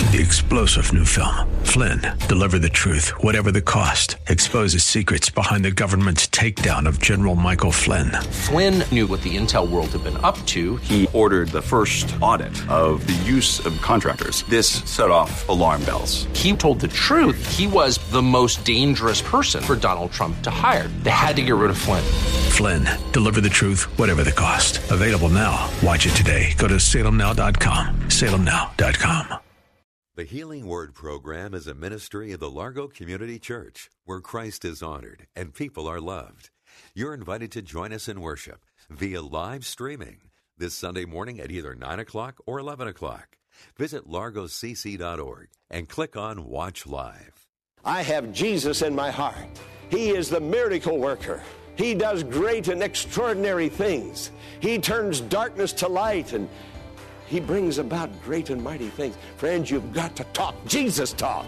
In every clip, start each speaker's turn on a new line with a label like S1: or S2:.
S1: The explosive new film, Flynn, deliver the truth, whatever the cost, exposes secrets behind the government's takedown of General Michael Flynn.
S2: Flynn knew what the intel world had been up to.
S3: He ordered the first audit of the use of contractors. This set off alarm bells.
S2: He told the truth. He was the most dangerous person for Donald Trump to hire. They had to get rid of Flynn.
S1: Flynn, deliver the truth, whatever the cost. Available now. Watch it today. Go to salemnow.com. salemnow.com.
S4: The Healing Word program is a ministry of the Largo Community Church, where Christ is honored and people are loved. You're invited to join us in worship via live streaming this Sunday morning at either 9 o'clock or 11 o'clock. Visit largocc.org and click on Watch Live.
S5: I have Jesus in my heart. He is the miracle worker. He does great and extraordinary things. He turns darkness to light, and He brings about great and mighty things. Friends, you've got to talk Jesus talk.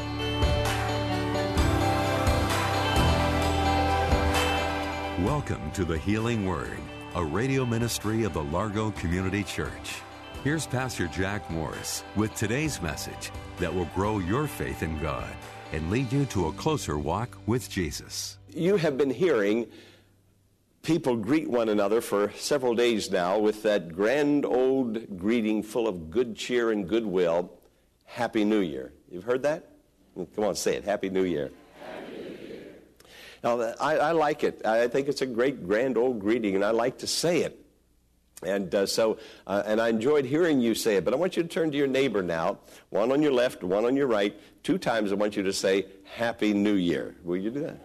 S4: Welcome to the Healing Word, a radio ministry of the Largo Community Church. Here's Pastor Jack Morris with today's message that will grow your faith in God and lead you to a closer walk with Jesus.
S5: You have been hearing people greet one another for several days now with that grand old greeting full of good cheer and goodwill, Happy New Year. You've heard that? Come on, say it, Happy New Year.
S6: Happy New Year.
S5: Now, I like it. I think it's a great grand old greeting, and I like to say it. And and I enjoyed hearing you say it. But I want you to turn to your neighbor now, one on your left, one on your right. 2 times I want you to say, Happy New Year. Will you do that?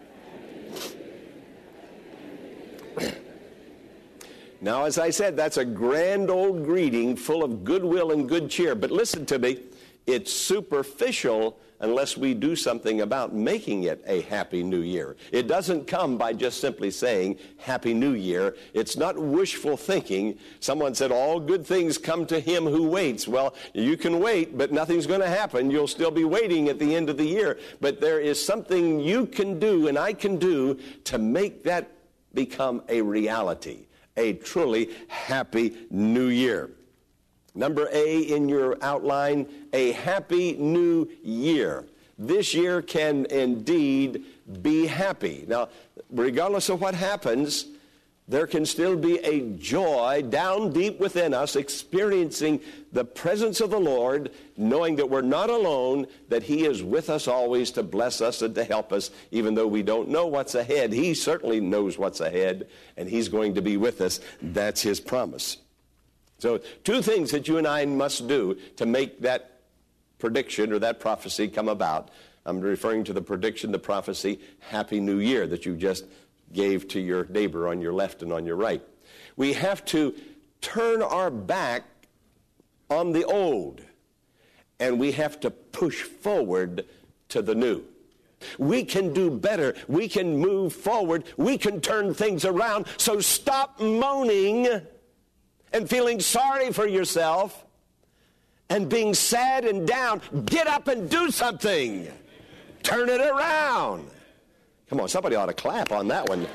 S5: Now, as I said, that's a grand old greeting full of goodwill and good cheer. But listen to me, it's superficial unless we do something about making it a Happy New Year. It doesn't come by just simply saying Happy New Year. It's not wishful thinking. Someone said, all good things come to him who waits. Well, you can wait, but nothing's going to happen. You'll still be waiting at the end of the year. But there is something you can do and I can do to make that become a reality, a truly Happy New Year. Number A in your outline, a Happy New Year. This year can indeed be happy. Now, regardless of what happens, there can still be a joy down deep within us, experiencing the presence of the Lord, knowing that we're not alone, that He is with us always to bless us and to help us, even though we don't know what's ahead. He certainly knows what's ahead, and He's going to be with us. That's His promise. So 2 things that you and I must do to make that prediction or that prophecy come about. I'm referring to the prediction, the prophecy, Happy New Year, that you just gave to your neighbor on your left and on your right. We have to turn our back on the old, and we have to push forward to the new. We can do better. We can move forward. We can turn things around. So stop moaning and feeling sorry for yourself and being sad and down. Get up and do something. Turn it around. Come on, somebody ought to clap on that one.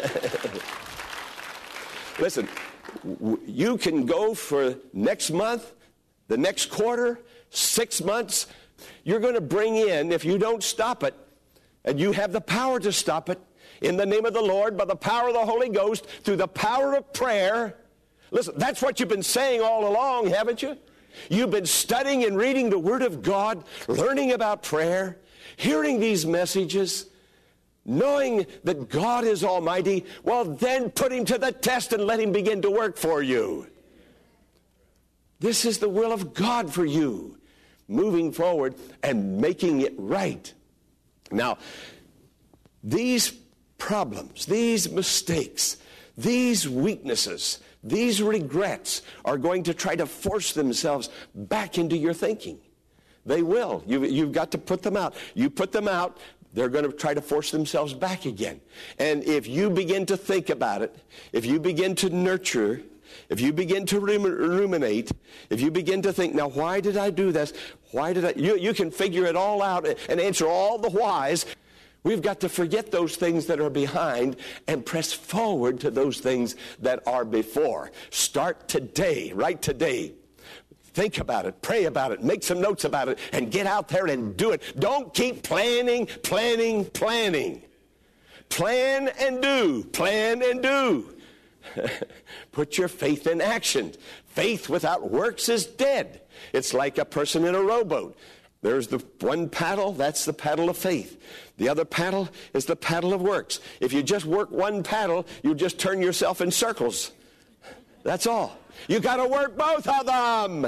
S5: Listen, you can go for next month, the next quarter, 6 months. You're going to bring in, if you don't stop it, and you have the power to stop it, in the name of the Lord, by the power of the Holy Ghost, through the power of prayer. Listen, that's what you've been saying all along, haven't you? You've been studying and reading the Word of God, learning about prayer, hearing these messages, knowing that God is almighty. Well, then put Him to the test and let Him begin to work for you. This is the will of God for you, moving forward and making it right. Now, these problems, these mistakes, these weaknesses, these regrets are going to try to force themselves back into your thinking. They will. You've got to put them out. You put them out, they're going to try to force themselves back again. And if you begin to think about it, if you begin to nurture, if you begin to ruminate, if you begin to think, now why did I do this? Why did I? You can figure it all out and answer all the whys. We've got to forget those things that are behind and press forward to those things that are before. Start today, right today. Think about it, pray about it, make some notes about it, and get out there and do it. Don't keep planning. Plan and do. Plan and do. Put your faith in action. Faith without works is dead. It's like a person in a rowboat. There's the one paddle, that's the paddle of faith. The other paddle is the paddle of works. If you just work one paddle, you just turn yourself in circles. That's all. You got to work both of them.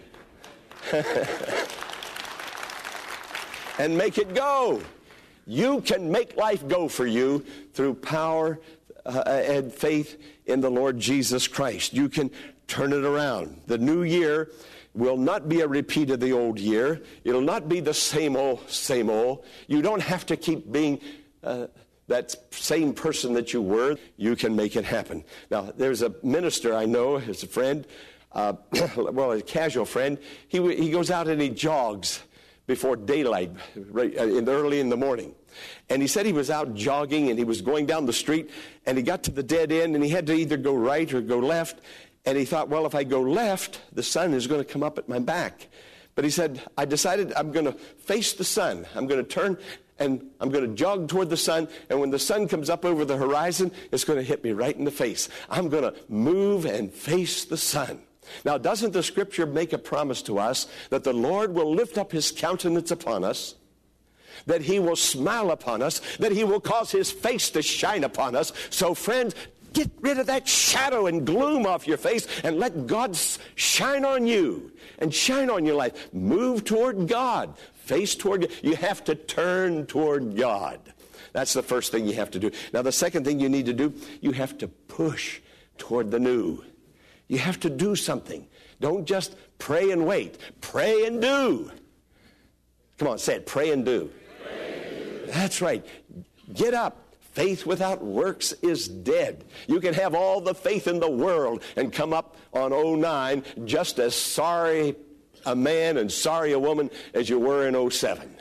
S5: And make it go. You can make life go for you through power and faith in the Lord Jesus Christ. You can turn it around. The new year will not be a repeat of the old year. It'll not be the same old, same old. You don't have to keep being that same person that you were. You can make it happen. Now, there's a minister I know, as a friend, well, a casual friend. He goes out and he jogs before daylight, early in the morning. And he said he was out jogging and he was going down the street and he got to the dead end and he had to either go right or go left. And he thought, well, if I go left, the sun is going to come up at my back. But he said, I decided I'm going to face the sun. I'm going to turn and I'm going to jog toward the sun. And when the sun comes up over the horizon, it's going to hit me right in the face. I'm going to move and face the sun. Now, doesn't the scripture make a promise to us that the Lord will lift up his countenance upon us, that he will smile upon us, that he will cause his face to shine upon us? So, friends, get rid of that shadow and gloom off your face and let God shine on you and shine on your life. Move toward God. Face toward God. You have to turn toward God. That's the first thing you have to do. Now, the second thing you need to do, you have to push toward the new. You have to do something. Don't just pray and wait. Pray and do. Come on, say it. Pray and do. Pray and do. That's right. Get up. Faith without works is dead. You can have all the faith in the world and come up on 09 just as sorry a man and sorry a woman as you were in 07.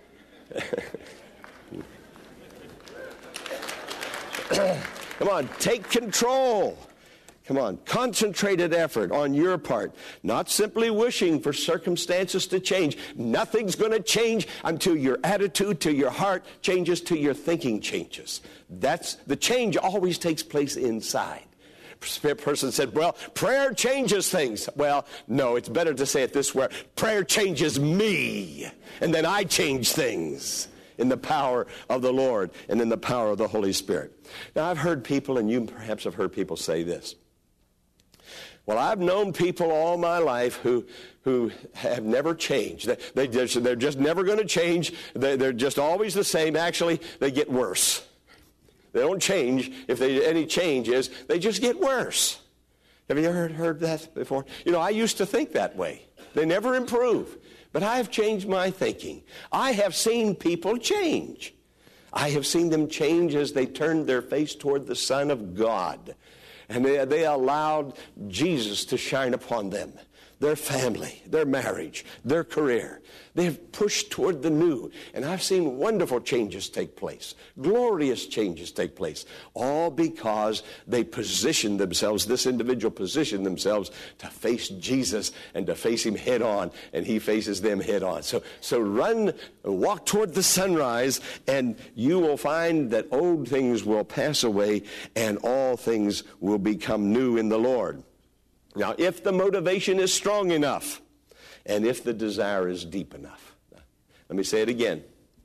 S5: Come on, take control. Come on, concentrated effort on your part, not simply wishing for circumstances to change. Nothing's going to change until your attitude, to your heart changes, to your thinking changes. That's the change always takes place inside. A person said, well, prayer changes things. Well, no, it's better to say it this way. Prayer changes me, and then I change things in the power of the Lord and in the power of the Holy Spirit. Now, I've heard people, and you perhaps have heard people say this. Well, I've known people all my life who have never changed. They're just never going to change. They're just always the same. Actually, they get worse. They don't change. If any change is, they just get worse. Have you ever heard that before? You know, I used to think that way. They never improve. But I have changed my thinking. I have seen people change. I have seen them change as they turned their face toward the Son of God. And they allowed Jesus to shine upon them, their family, their marriage, their career. They have pushed toward the new. And I've seen wonderful changes take place, glorious changes take place, all because they positioned themselves, this individual positioned themselves to face Jesus and to face him head on, and he faces them head on. So walk toward the sunrise, and you will find that old things will pass away and all things will become new in the Lord. Now, if the motivation is strong enough, and if the desire is deep enough. Let me say it again.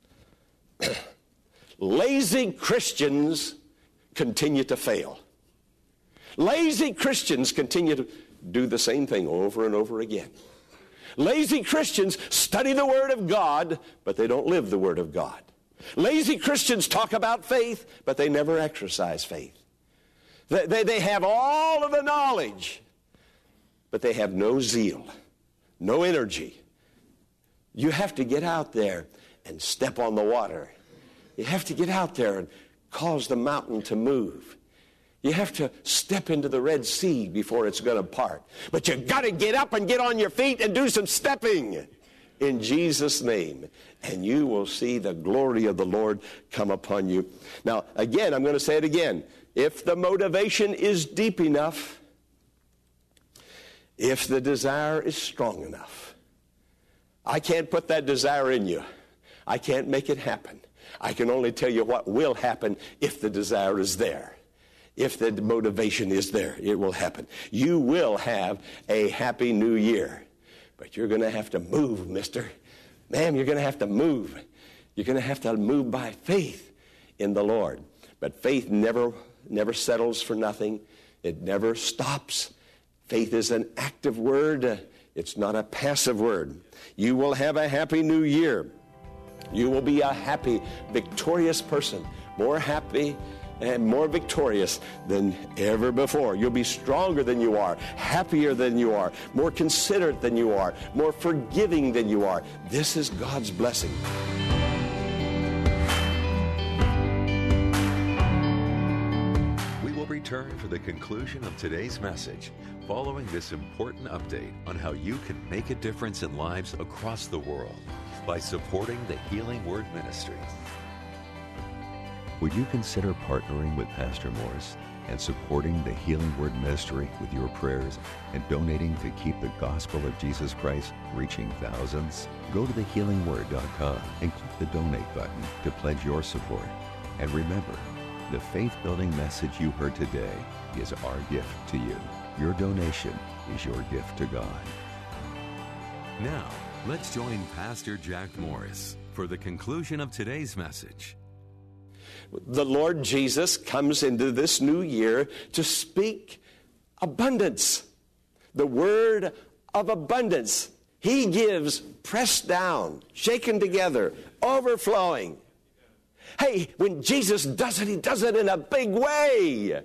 S5: Lazy Christians continue to fail. Lazy Christians continue to do the same thing over and over again. Lazy Christians study the Word of God, but they don't live the Word of God. Lazy Christians talk about faith, but they never exercise faith. They have all of the knowledge, but they have no zeal, no energy. You have to get out there and step on the water. You have to get out there and cause the mountain to move. You have to step into the Red Sea before it's going to part. But you've got to get up and get on your feet and do some stepping in Jesus' name. And you will see the glory of the Lord come upon you. Now, again, I'm going to say it again. If the motivation is deep enough, if the desire is strong enough. I can't put that desire in you. I can't make it happen. I can only tell you what will happen if the desire is there. If the motivation is there, it will happen. You will have a happy new year. But you're going to have to move, mister. Ma'am, you're going to have to move. You're going to have to move by faith in the Lord. But faith never settles for nothing. It never stops. Faith is an active word. It's not a passive word. You will have a happy new year. You will be a happy, victorious person. More happy and more victorious than ever before. You'll be stronger than you are, happier than you are, more considerate than you are, more forgiving than you are. This is God's blessing.
S4: We will return for the conclusion of today's message, following this important update on how you can make a difference in lives across the world by supporting the Healing Word Ministry. Would you consider partnering with Pastor Morris and supporting the Healing Word Ministry with your prayers and donating to keep the gospel of Jesus Christ reaching thousands? Go to thehealingword.com and click the donate button to pledge your support. And remember, the faith-building message you heard today is our gift to you. Your donation is your gift to God. Now, let's join Pastor Jack Morris for the conclusion of today's message.
S5: The Lord Jesus comes into this new year to speak abundance. The word of abundance. He gives pressed down, shaken together, overflowing. Hey, when Jesus does it, he does it in a big way.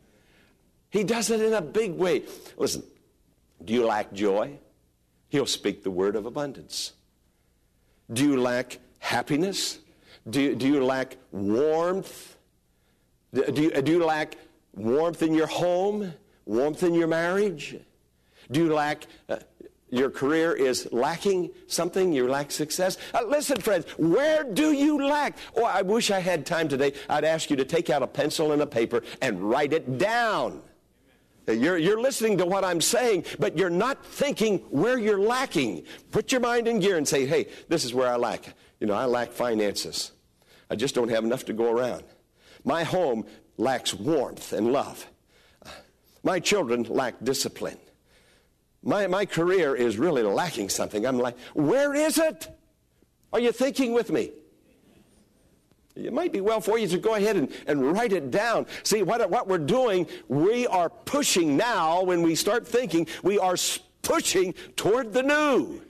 S5: He does it in a big way. Listen, do you lack joy? He'll speak the word of abundance. Do you lack happiness? Do you lack warmth? Do you lack warmth in your home? Warmth in your marriage? Do you lack, your career is lacking something? You lack success? Listen, friends, where do you lack? Oh, I wish I had time today. I'd ask you to take out a pencil and a paper and write it down. You're listening to what I'm saying, but you're not thinking where you're lacking. Put your mind in gear and say, hey, this is where I lack. I lack finances. I just don't have enough to go around. My home lacks warmth and love. My children lack discipline. My career is really lacking something. I'm like, where is it? Are you thinking with me? It might be well for you to go ahead and write it down. See, what we're doing, we are pushing now. When we start thinking, we are pushing toward the new.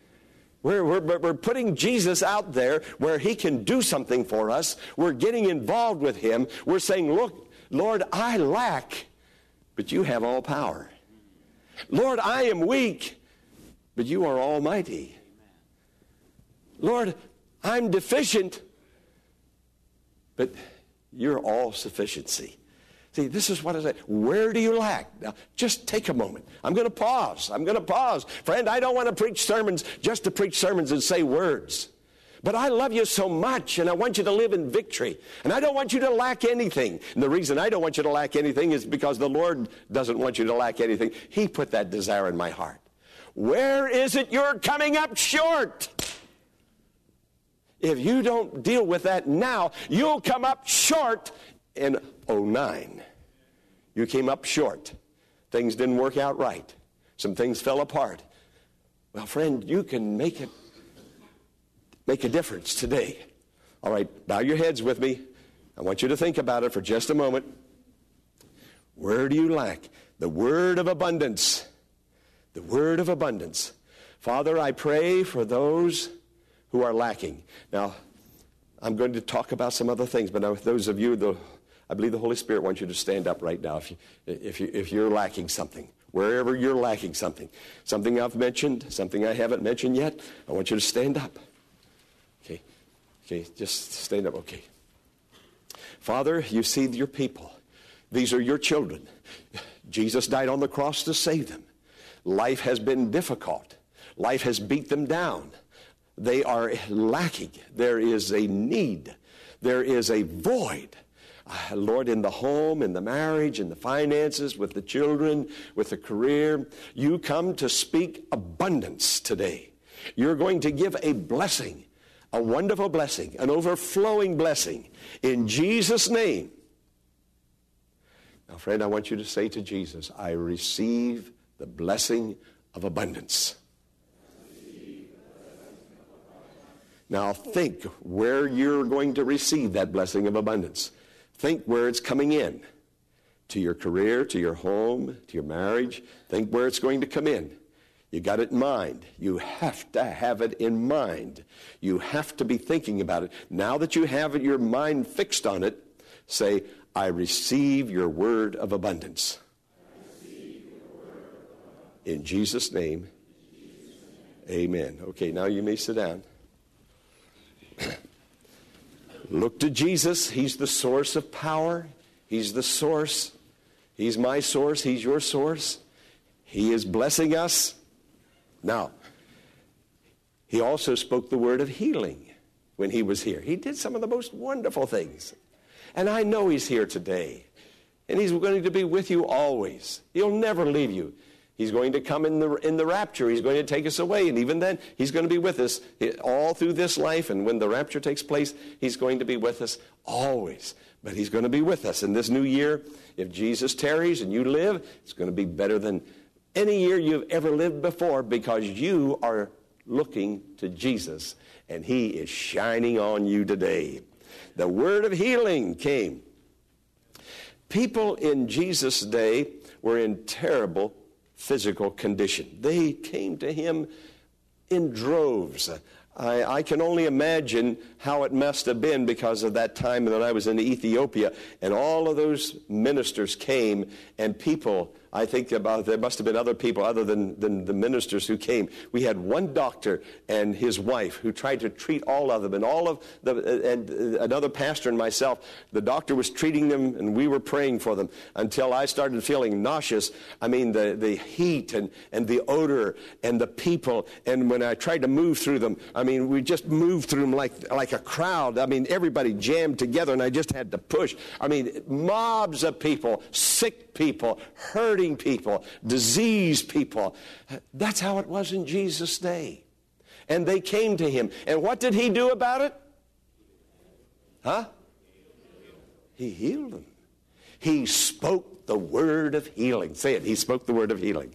S5: We're putting Jesus out there where he can do something for us. We're getting involved with him. We're saying, look, Lord, I lack, but you have all power. Lord, I am weak, but you are almighty. Lord, I'm deficient, but you're all sufficiency. See, this is what I say. Where do you lack? Now, just take a moment. I'm going to pause. Friend, I don't want to preach sermons just to preach sermons and say words. But I love you so much, and I want you to live in victory. And I don't want you to lack anything. And the reason I don't want you to lack anything is because the Lord doesn't want you to lack anything. He put that desire in my heart. Where is it you're coming up short? If you don't deal with that now, you'll come up short in 2009. You came up short. Things didn't work out right. Some things fell apart. Well, friend, you can make a difference today. All right, bow your heads with me. I want you to think about it for just a moment. Where do you lack? The word of abundance. The word of abundance. Father, I pray for those who are lacking. Now, I'm going to talk about some other things, but now with those of you, I believe the Holy Spirit wants you to stand up right now if you're lacking something. Wherever you're lacking something. Something I've mentioned, something I haven't mentioned yet, I want you to stand up. Okay, just stand up, okay. Father, you see your people. These are your children. Jesus died on the cross to save them. Life has been difficult. Life has beat them down. They are lacking. There is a need. There is a void. Lord, in the home, in the marriage, in the finances, with the children, with the career, you come to speak abundance today. You're going to give a blessing, a wonderful blessing, an overflowing blessing in Jesus' name. Now, friend, I want you to say to Jesus, I receive the blessing of abundance. Now think where you're going to receive that blessing of abundance. Think where it's coming in. To your career, to your home, to your marriage. Think where it's going to come in. You got it in mind. You have to have it in mind. You have to be thinking about it. Now that you have your mind fixed on it, say, I receive your word of abundance. In Jesus' name, amen. Okay, now you may sit down. Look to Jesus. He's the source of power. He's the source. He's my source. He's your source. He is blessing us. Now, he also spoke the word of healing when he was here. He did some of the most wonderful things. And I know he's here today. And he's going to be with you always. He'll never leave you. He's going to come in the rapture. He's going to take us away. And even then, he's going to be with us all through this life. And when the rapture takes place, he's going to be with us always. But he's going to be with us in this new year. If Jesus tarries and you live, it's going to be better than any year you've ever lived before, because you are looking to Jesus. And he is shining on you today. The word of healing came. People in Jesus' day were in terrible physical condition. They came to him in droves. I can only imagine how it must have been, because of that time when I was in Ethiopia, and all of those ministers came, and people, I think there must have been other people other than the ministers who came. We had one doctor and his wife who tried to treat all of them, and another pastor and myself. The doctor was treating them, and we were praying for them until I started feeling nauseous. I mean, the heat and the odor and the people, and when I tried to move through them, I mean, we just moved through them like a crowd. I mean, everybody jammed together, and I just had to push. I mean, mobs of people, sick people, hurting people, diseased people. That's how it was in Jesus' day. And they came to him. And what did he do about it? Huh? He healed them. He spoke the word of healing. Say it. He spoke the word of healing.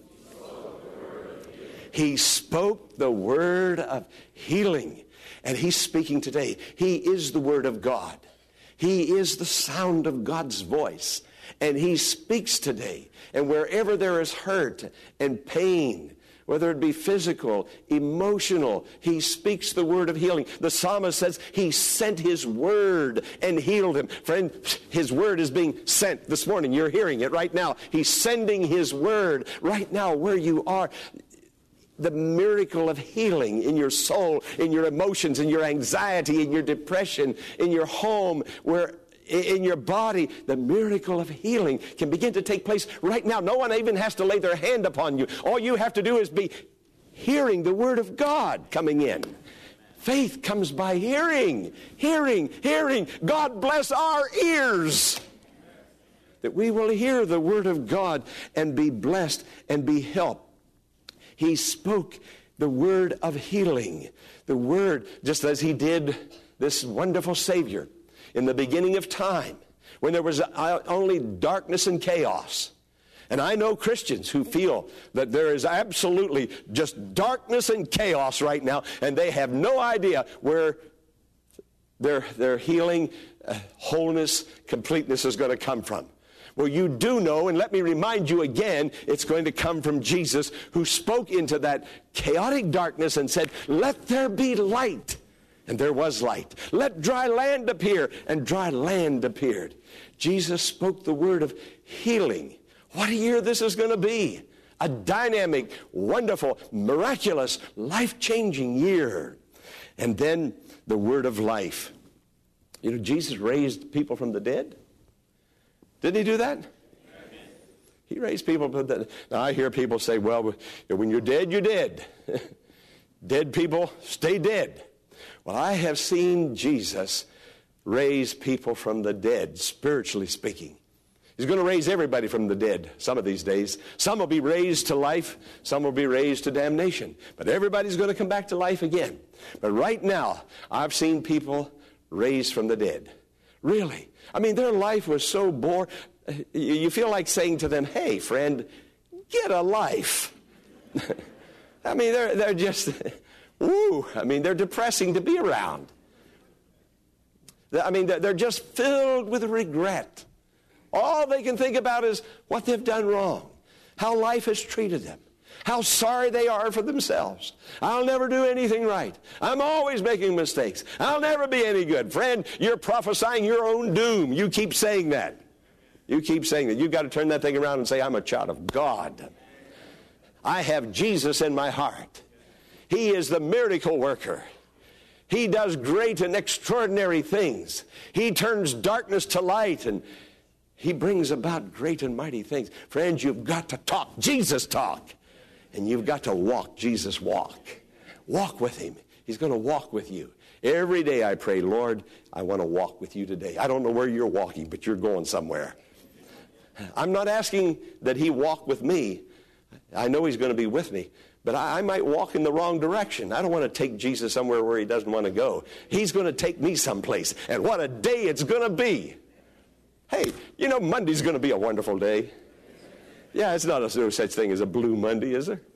S5: He spoke the word of healing. And he's speaking today. He is the word of God. He is the sound of God's voice. And he speaks today. And wherever there is hurt and pain, whether it be physical, emotional, he speaks the word of healing. The psalmist says he sent his word and healed him. Friend, his word is being sent this morning. You're hearing it right now. He's sending his word right now where you are. The miracle of healing in your soul, in your emotions, in your anxiety, in your depression, in your home, in your body, the miracle of healing can begin to take place right now. No one even has to lay their hand upon you. All you have to do is be hearing the word of God coming in. Faith comes by hearing, hearing, hearing. God bless our ears, that we will hear the word of God and be blessed and be helped. He spoke the word of healing. The word, just as he did this wonderful Savior in the beginning of time, when there was only darkness and chaos. And I know Christians who feel that there is absolutely just darkness and chaos right now, and they have no idea where their healing, wholeness, completeness is going to come from. Well, you do know, and let me remind you again, it's going to come from Jesus, who spoke into that chaotic darkness and said, "Let there be light." And there was light. "Let dry land appear." And dry land appeared. Jesus spoke the word of healing. What a year this is going to be. A dynamic, wonderful, miraculous, life-changing year. And then the word of life. You know, Jesus raised people from the dead. Didn't he do that? He raised people from the dead. Now I hear people say, well, when you're dead, you're dead. Dead people stay dead. Well, I have seen Jesus raise people from the dead, spiritually speaking. He's going to raise everybody from the dead some of these days. Some will be raised to life. Some will be raised to damnation. But everybody's going to come back to life again. But right now, I've seen people raised from the dead. Really. I mean, their life was so boring. You feel like saying to them, hey, friend, get a life. I mean, they're just, woo. I mean, they're depressing to be around. I mean, they're just filled with regret. All they can think about is what they've done wrong, how life has treated them, how sorry they are for themselves. I'll never do anything right. I'm always making mistakes. I'll never be any good. Friend, you're prophesying your own doom. You keep saying that. You keep saying that. You've got to turn that thing around and say, I'm a child of God. I have Jesus in my heart. He is the miracle worker. He does great and extraordinary things. He turns darkness to light, and He brings about great and mighty things. Friends, you've got to talk Jesus talk. And you've got to walk Jesus walk. Walk with Him. He's going to walk with you. Every day I pray, Lord, I want to walk with you today. I don't know where you're walking, but you're going somewhere. I'm not asking that He walk with me. I know He's going to be with me. But I might walk in the wrong direction. I don't want to take Jesus somewhere where He doesn't want to go. He's going to take me someplace. And what a day it's going to be. Hey, you know, Monday's going to be a wonderful day. Yeah, it's not no such thing as a blue Monday, is there?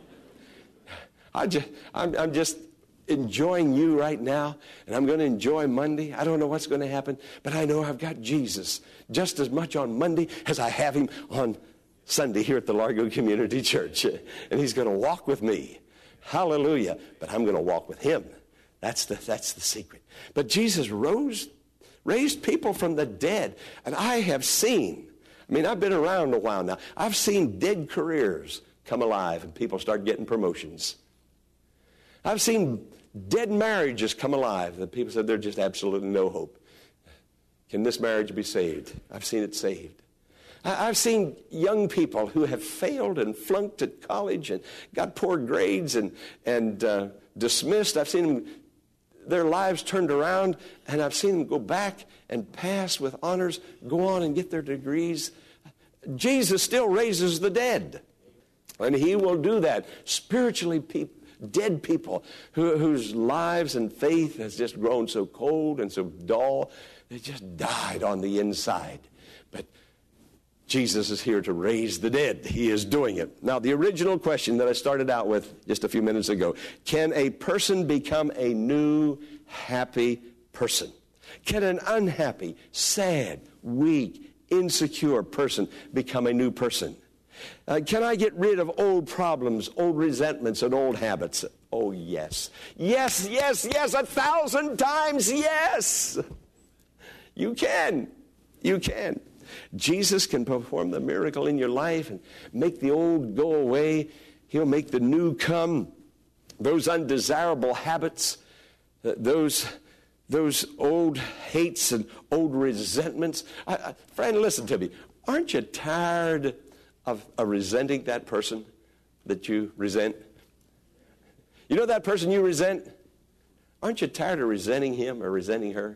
S5: I'm just enjoying you right now, and I'm going to enjoy Monday. I don't know what's going to happen, but I know I've got Jesus just as much on Monday as I have Him on Sunday here at the Largo Community Church. And He's going to walk with me. Hallelujah. But I'm going to walk with Him. That's the secret. But Jesus raised people from the dead. And I have seen, I've been around a while now. I've seen dead careers come alive and people start getting promotions. I've seen dead marriages come alive that people said there's just absolutely no hope. Can this marriage be saved? I've seen it saved. I've seen young people who have failed and flunked at college and got poor grades and dismissed. I've seen them, their lives turned around, and I've seen them go back and pass with honors, go on and get their degrees. Jesus still raises the dead, and He will do that. Spiritually dead people whose lives and faith has just grown so cold and so dull, they just died on the inside. But Jesus is here to raise the dead. He is doing it. Now, the original question that I started out with just a few minutes ago, can a person become a new, happy person? Can an unhappy, sad, weak, insecure person become a new person? Can I get rid of old problems, old resentments, and old habits? Oh, yes. Yes, yes, yes, 1,000 times yes. You can. You can. Jesus can perform the miracle in your life and make the old go away. He'll make the new come. Those undesirable habits, those old hates and old resentments. Friend, listen to me. Aren't you tired of resenting that person that you resent? You know that person you resent? Aren't you tired of resenting him or resenting her?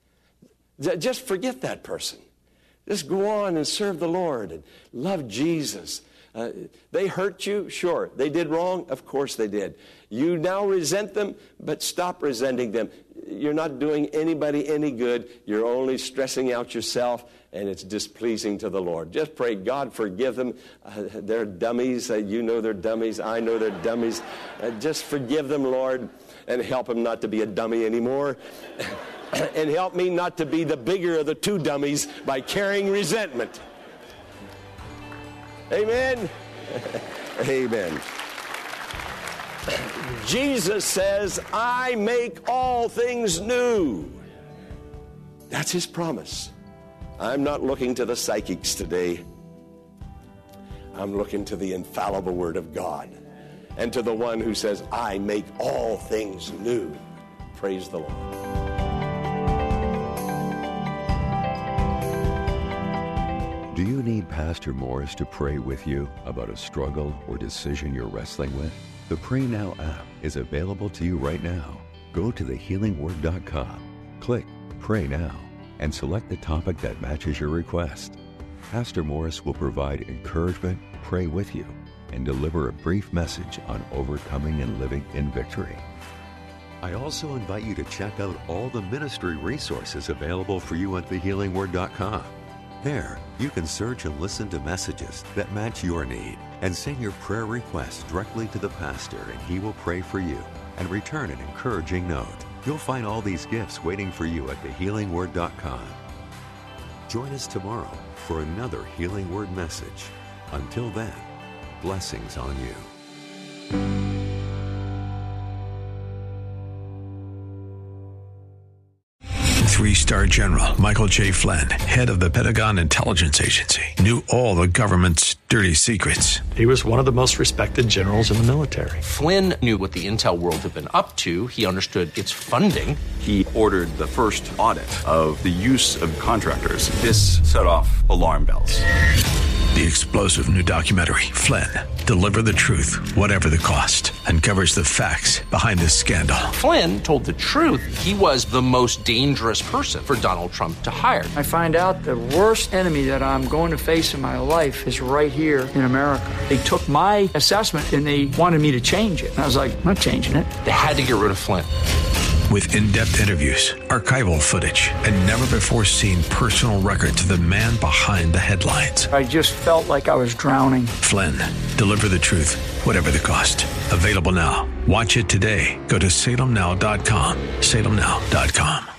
S5: Just forget that person. Just go on and serve the Lord and love Jesus. They hurt you? Sure. They did wrong? Of course they did. You now resent them, but stop resenting them. You're not doing anybody any good. You're only stressing out yourself, and it's displeasing to the Lord. Just pray, God, forgive them. They're dummies. You know they're dummies. I know they're dummies. Just forgive them, Lord, and help them not to be a dummy anymore. And help me not to be the bigger of the two dummies by carrying resentment. Amen? Amen. Jesus says, I make all things new. That's His promise. I'm not looking to the psychics today. I'm looking to the infallible Word of God and to the one who says, I make all things new. Praise the Lord.
S6: Do you need Pastor Morris to pray with you about a struggle or decision you're wrestling with? The Pray Now app is available to you right now. Go to thehealingword.com, click pray now and select the topic that matches your request. Pastor Morris will provide encouragement, pray with you, and deliver a brief message on overcoming and living in victory. I also invite you to check out all the ministry resources available for you at thehealingword.com. There, you can search and listen to messages that match your need and send your prayer requests directly to the pastor, and he will pray for you and return an encouraging note. You'll find all these gifts waiting for you at thehealingword.com. Join us tomorrow for another Healing Word message. Until then, blessings on you.
S1: 3-star General Michael J. Flynn, head of the Pentagon Intelligence Agency, knew all the government's dirty secrets.
S7: He was one of the most respected generals in the military.
S2: Flynn knew what the intel world had been up to. He understood its funding.
S3: He ordered the first audit of the use of contractors. This set off alarm bells.
S1: The explosive new documentary, Flynn, Deliver the Truth, Whatever the Cost, uncovers the facts behind this scandal.
S2: Flynn told the truth. He was the most dangerous person for Donald Trump to hire.
S8: I find out the worst enemy that I'm going to face in my life is right here in America. They took my assessment and they wanted me to change it. And I was like, I'm not changing it.
S2: They had to get rid of Flynn.
S1: With in-depth interviews, archival footage, and never-before-seen personal records of the man behind the headlines.
S8: I just felt like I was drowning.
S1: Flynn, Deliver the Truth, Whatever the Cost. Available now. Watch it today. Go to salemnow.com. salemnow.com.